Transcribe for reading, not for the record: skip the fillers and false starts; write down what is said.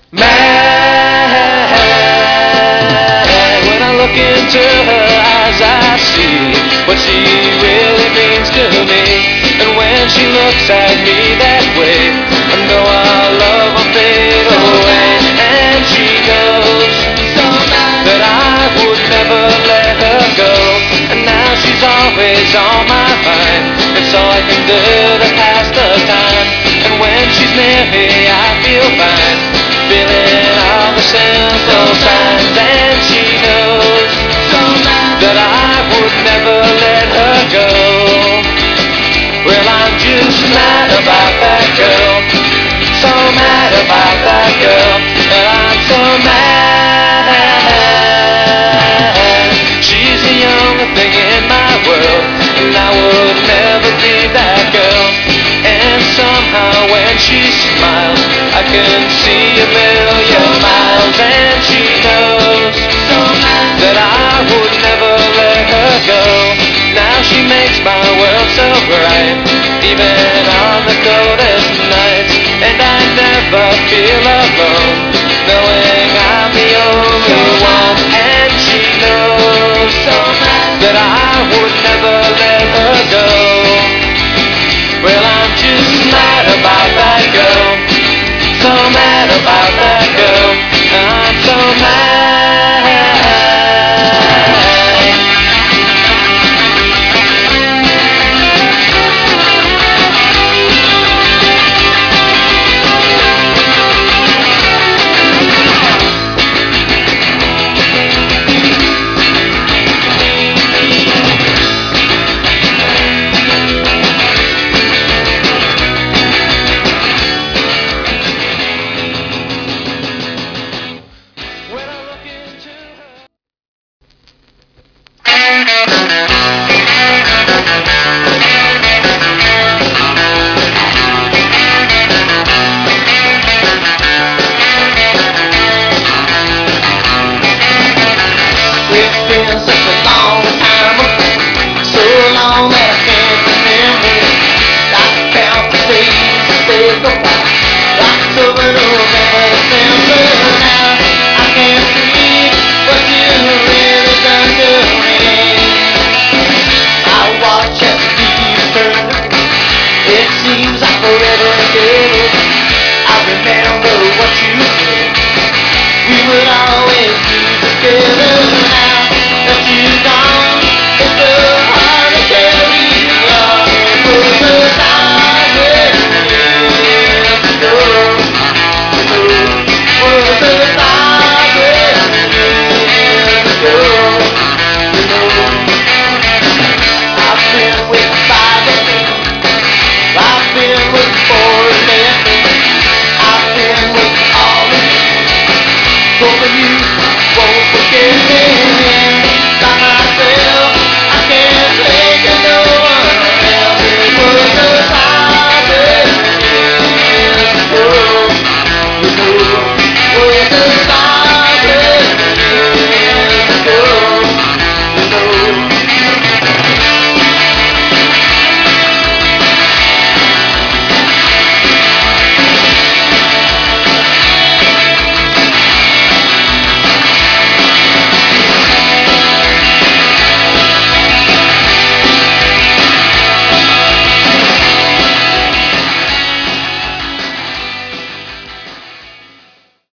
Mad. When I look into her eyes, I see what she really means to me. And when she looks at me that way, I know our love will fade away. And she knows that I would never let her go. And now she's always on my mind. It's all I can do to pass the time. And when she's near me, I feel fine, feeling all the simple signs. And she knows that I would never let her go. Well, I'm just mad about that girl, so mad about that girl, that I'm so mad. She's the only thing in my world, and I would never leave that girl. And somehow when she smiles, I can see a million miles. And she knows that I would never let her go. Now she makes my world so bright, even on the coldest nights. And I never feel alone,